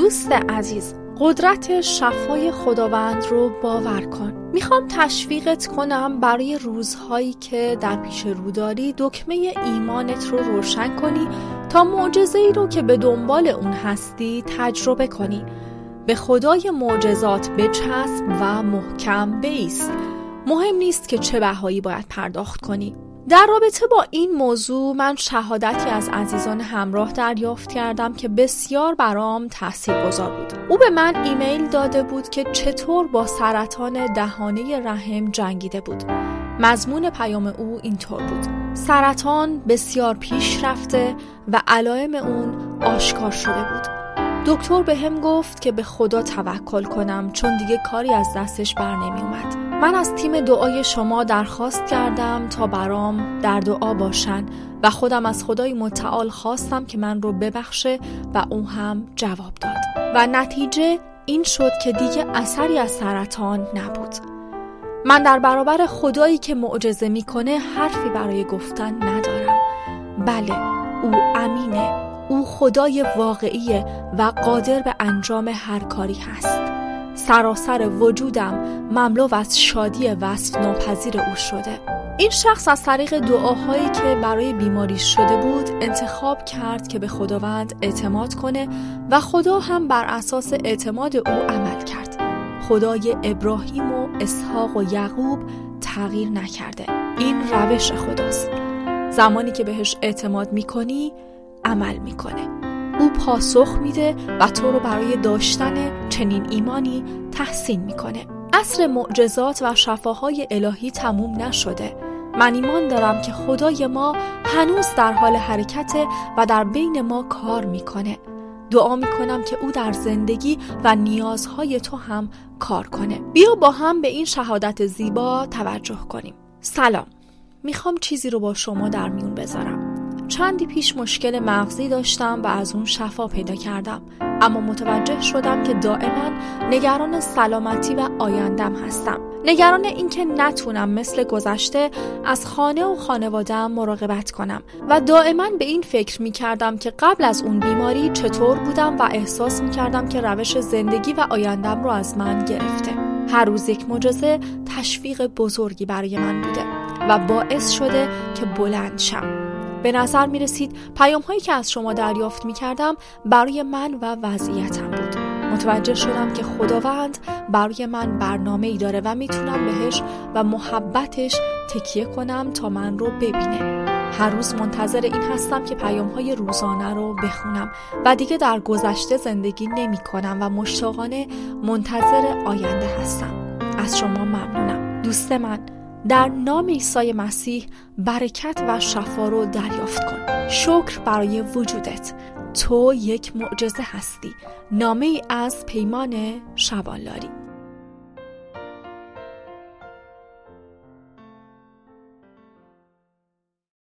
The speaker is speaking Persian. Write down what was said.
دوست عزیز، قدرت شفای خداوند رو باور کن. میخوام تشویقت کنم برای روزهایی که در پیش رو داری دکمه ایمانت رو روشن کنی تا معجزه‌ای رو که به دنبال اون هستی تجربه کنی. به خدای معجزات بچسب و محکم بایست. مهم نیست که چه بهایی باید پرداخت کنی. در رابطه با این موضوع من شهادتی از عزیزان همراه دریافت کردم که بسیار برام تاثیرگذار بود. او به من ایمیل داده بود که چطور با سرطان دهانه رحم جنگیده بود. مضمون پیام او اینطور بود: سرطان بسیار پیش رفته و علائم اون آشکار شده بود. دکتر به هم گفت که به خدا توکل کنم چون دیگه کاری از دستش بر نمی اومد. من از تیم دعای شما درخواست کردم تا برام در دعا باشن و خودم از خدای متعال خواستم که من رو ببخشه و اون هم جواب داد و نتیجه این شد که دیگه اثری از سرطان نبود. من در برابر خدایی که معجزه میکنه حرفی برای گفتن ندارم. بله، او امینه، او خدای واقعیه و قادر به انجام هر کاری هست. سراسر وجودم مملو از شادی وصف ناپذیر او شده. این شخص از طریق دعاهایی که برای بیماری شده بود انتخاب کرد که به خداوند اعتماد کنه و خدا هم بر اساس اعتماد او عمل کرد. خدای ابراهیم و اسحاق و یعقوب تغییر نکرده. این روش خداست. زمانی که بهش اعتماد میکنی عمل میکنه. او پاسخ میده و تو رو برای داشتن چنین ایمانی تحسین میکنه. عصر معجزات و شفاهای الهی تموم نشده. من ایمان دارم که خدای ما هنوز در حال حرکته و در بین ما کار میکنه. دعا میکنم که او در زندگی و نیازهای تو هم کار کنه. بیا با هم به این شهادت زیبا توجه کنیم. سلام. میخوام چیزی رو با شما در میون بذارم. چندی پیش مشکل مغزی داشتم و از اون شفا پیدا کردم، اما متوجه شدم که دائما نگران سلامتی و آیندم هستم. نگران این که نتونم مثل گذشته از خانه و خانواده‌ام مراقبت کنم و دائما به این فکر میکردم که قبل از اون بیماری چطور بودم و احساس میکردم که روش زندگی و آیندم رو از من گرفته. هر روز یک معجزه تشویق بزرگی برای من بوده و باعث شده که بلند شم. به نظر می رسید پیام هایی که از شما دریافت می کردم برای من و وضعیتم بود. متوجه شدم که خداوند برای من برنامه ای داره و می تونم بهش و محبتش تکیه کنم تا من رو ببینه. هر روز منتظر این هستم که پیام های روزانه رو بخونم و دیگه در گذشته زندگی نمی کنم و مشتاقانه منتظر آینده هستم. از شما ممنونم. دوست من، در نام عیسی مسیح برکت و شفا رو دریافت کن. شکر برای وجودت. تو یک معجزه هستی. نامه ای از پیمان شبانلاری.